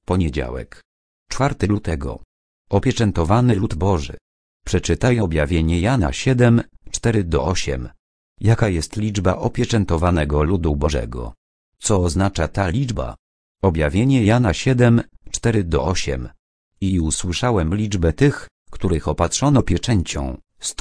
Poniedziałek. 4 lutego. Opieczętowany lud Boży. Przeczytaj objawienie Jana 7, 4-8. Jaka jest liczba opieczętowanego ludu Bożego? Co oznacza ta liczba? Objawienie Jana 7, 4-8. I usłyszałem liczbę tych, których opatrzono pieczęcią,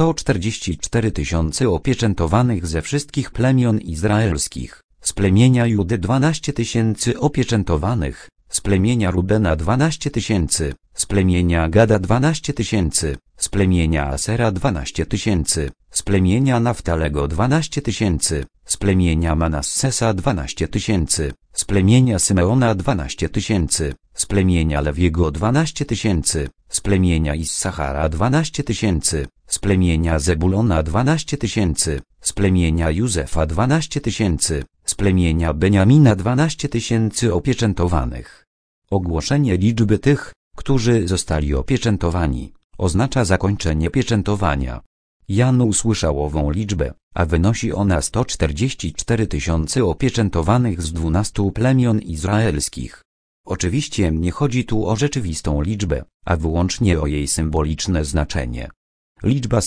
144 000 opieczętowanych ze wszystkich plemion izraelskich, z plemienia Judy 12 000 opieczętowanych, z plemienia Rubena 12 000, z plemienia Gada 12 000, z plemienia Asera 12 000, z plemienia Naftalego 12 000, z plemienia Manassesa 12 000, z plemienia Symeona 12 000, z plemienia Lewiego 12 000, z plemienia Issachara 12 000, z plemienia Zebulona 12 000, z plemienia Józefa 12 000, z plemienia Beniamina 12 000 opieczętowanych. Ogłoszenie liczby tych, którzy zostali opieczętowani, oznacza zakończenie pieczętowania. Jan usłyszał ową liczbę, a wynosi ona 144 000 opieczętowanych z 12 plemion izraelskich. Oczywiście nie chodzi tu o rzeczywistą liczbę, a wyłącznie o jej symboliczne znaczenie. Liczba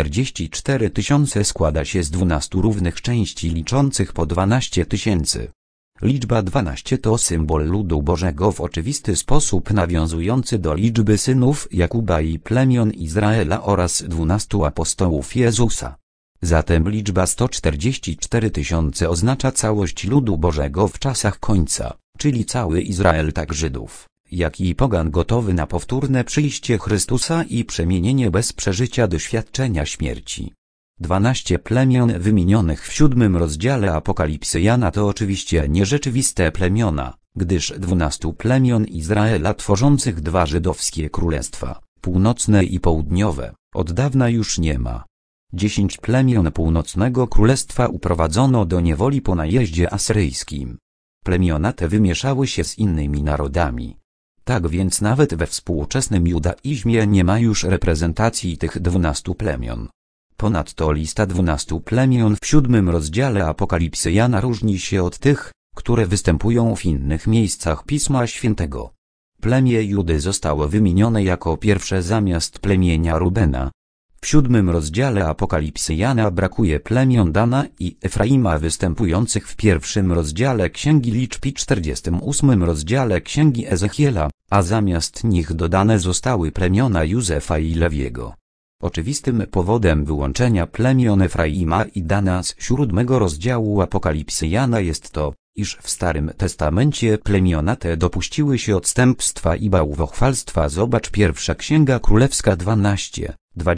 144 000 składa się z 12 równych części liczących po 12 000. Liczba 12 to symbol ludu Bożego w oczywisty sposób nawiązujący do liczby synów Jakuba i plemion Izraela oraz 12 apostołów Jezusa. Zatem liczba 144 000 oznacza całość ludu Bożego w czasach końca, czyli cały Izrael, tak Żydów, jak i pogan, gotowy na powtórne przyjście Chrystusa i przemienienie bez przeżycia doświadczenia śmierci. 12 plemion wymienionych w 7 rozdziale Apokalipsy Jana to oczywiście nierzeczywiste plemiona, gdyż 12 plemion Izraela tworzących dwa żydowskie królestwa, północne i południowe, od dawna już nie ma. 10 plemion północnego królestwa uprowadzono do niewoli po najeździe asyryjskim. Plemiona te wymieszały się z innymi narodami. Tak więc nawet we współczesnym judaizmie nie ma już reprezentacji tych 12 plemion. Ponadto lista 12 plemion w 7 rozdziale Apokalipsy Jana różni się od tych, które występują w innych miejscach Pisma Świętego. Plemię Judy zostało wymienione jako pierwsze zamiast plemienia Rubena. W 7 rozdziale Apokalipsy Jana brakuje plemion Dana i Efraima występujących w 1 rozdziale Księgi Liczb i 48 rozdziale Księgi Ezechiela, a zamiast nich dodane zostały plemiona Józefa i Lewiego. Oczywistym powodem wyłączenia plemion Efraima i Dana z 7 rozdziału Apokalipsy Jana jest to, iż w Starym Testamencie plemiona te dopuściły się odstępstwa i bałwochwalstwa. Zobacz 1 Księga Królewska 12,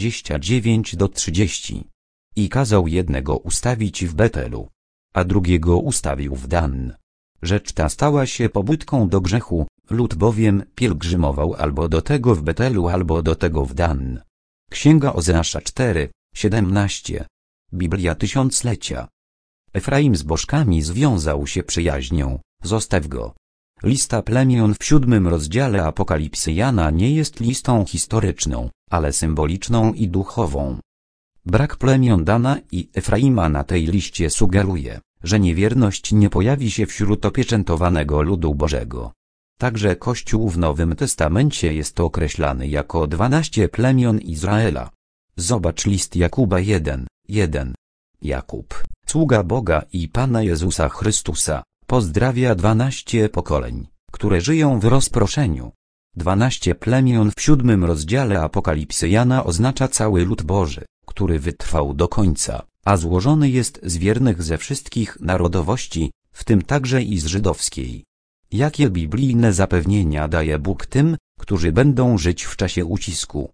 29-30. I kazał jednego ustawić w Betelu, a drugiego ustawił w Dan. Rzecz ta stała się pobudką do grzechu, lud bowiem pielgrzymował albo do tego w Betelu, albo do tego w Dan. Księga Ozeasza 4, 17. Biblia Tysiąclecia. Efraim z bożkami związał się przyjaźnią, zostaw go. Lista plemion w 7 rozdziale Apokalipsy Jana nie jest listą historyczną, ale symboliczną i duchową. Brak plemion Dana i Efraima na tej liście sugeruje, że niewierność nie pojawi się wśród opieczętowanego ludu Bożego. Także Kościół w Nowym Testamencie jest określany jako 12 plemion Izraela. Zobacz list Jakuba 1, 1. Jakub, sługa Boga i Pana Jezusa Chrystusa, pozdrawia 12 pokoleń, które żyją w rozproszeniu. 12 plemion w 7 rozdziale Apokalipsy Jana oznacza cały lud Boży, który wytrwał do końca, a złożony jest z wiernych ze wszystkich narodowości, w tym także i z żydowskiej. Jakie biblijne zapewnienia daje Bóg tym, którzy będą żyć w czasie ucisku?